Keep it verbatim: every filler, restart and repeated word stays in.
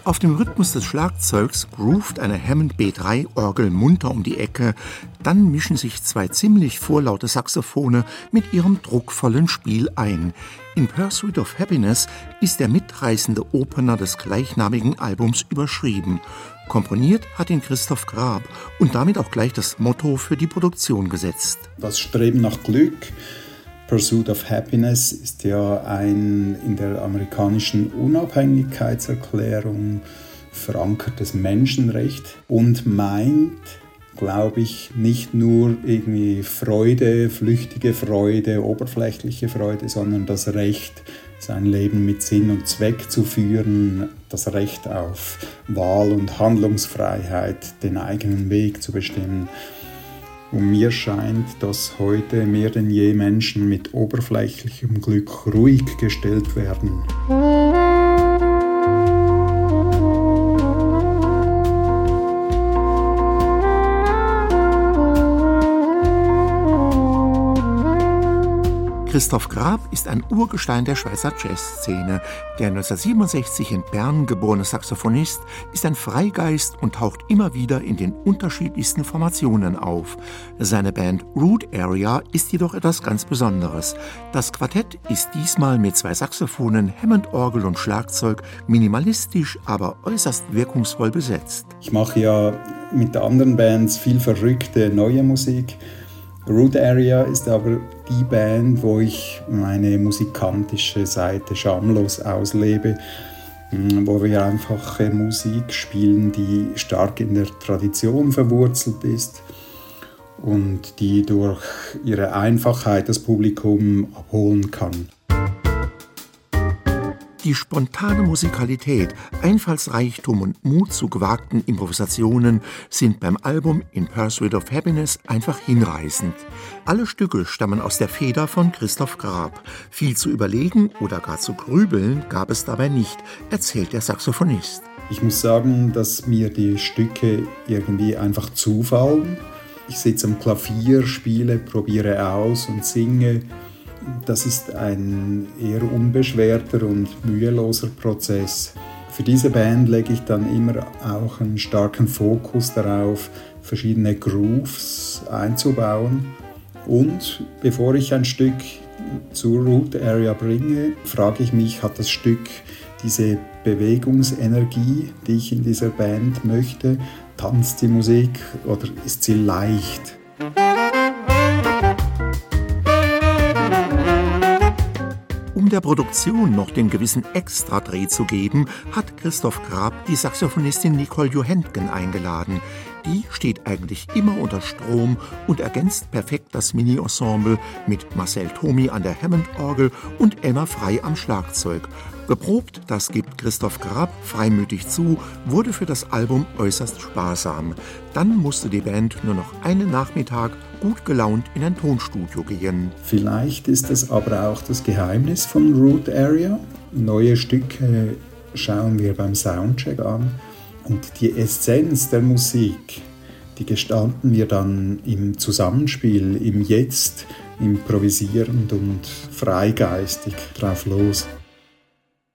Auf dem Rhythmus des Schlagzeugs groovt eine Hammond B drei Orgel munter um die Ecke, dann mischen sich zwei ziemlich vorlaute Saxophone mit ihrem druckvollen Spiel ein. In Pursuit of Happiness ist der mitreißende Opener des gleichnamigen Albums überschrieben. Komponiert hat ihn Christoph Grab und damit auch gleich das Motto für die Produktion gesetzt. Das Streben nach Glück, Pursuit of Happiness, ist ja ein in der amerikanischen Unabhängigkeitserklärung verankertes Menschenrecht und meint, glaube ich, nicht nur irgendwie Freude, flüchtige Freude, oberflächliche Freude, sondern das Recht, sein Leben mit Sinn und Zweck zu führen, das Recht auf Wahl- und Handlungsfreiheit, den eigenen Weg zu bestimmen. Und mir scheint, dass heute mehr denn je Menschen mit oberflächlichem Glück ruhig gestellt werden. Christoph Grab ist ein Urgestein der Schweizer Jazzszene. Der neunzehnhundertsiebenundsechzig in Bern geborene Saxophonist ist ein Freigeist und taucht immer wieder in den unterschiedlichsten Formationen auf. Seine Band Root Area ist jedoch etwas ganz Besonderes. Das Quartett ist diesmal mit zwei Saxophonen, Hammond-Orgel und Schlagzeug minimalistisch, aber äußerst wirkungsvoll besetzt. Ich mache ja mit anderen Bands viel verrückte neue Musik. Root Area ist aber die Band, wo ich meine musikantische Seite schamlos auslebe, wo wir einfach Musik spielen, die stark in der Tradition verwurzelt ist und die durch ihre Einfachheit das Publikum abholen kann. Die spontane Musikalität, Einfallsreichtum und Mut zu gewagten Improvisationen sind beim Album In Pursuit of Happiness einfach hinreißend. Alle Stücke stammen aus der Feder von Christoph Grab. Viel zu überlegen oder gar zu grübeln gab es dabei nicht, erzählt der Saxophonist. Ich muss sagen, dass mir die Stücke irgendwie einfach zufallen. Ich sitze am Klavier, spiele, probiere aus und singe. Das ist ein eher unbeschwerter und müheloser Prozess. Für diese Band lege ich dann immer auch einen starken Fokus darauf, verschiedene Grooves einzubauen. Und bevor ich ein Stück zur Root Area bringe, frage ich mich, hat das Stück diese Bewegungsenergie, die ich in dieser Band möchte? Tanzt die Musik oder ist sie leicht? Um der Produktion noch den gewissen Extradreh zu geben, hat Christoph Grab die Saxophonistin Nicole Johentgen eingeladen. Die steht eigentlich immer unter Strom und ergänzt perfekt das Mini-Ensemble mit Marcel Thomi an der Hammond-Orgel und Elmar Frey am Schlagzeug. Geprobt, das gibt Christoph Grab freimütig zu, wurde für das Album äußerst sparsam. Dann musste die Band nur noch einen Nachmittag gut gelaunt in ein Tonstudio gehen. Vielleicht ist es aber auch das Geheimnis von Root Area. Neue Stücke schauen wir beim Soundcheck an und die Essenz der Musik, die gestalten wir dann im Zusammenspiel, im Jetzt, improvisierend und freigeistig drauf los.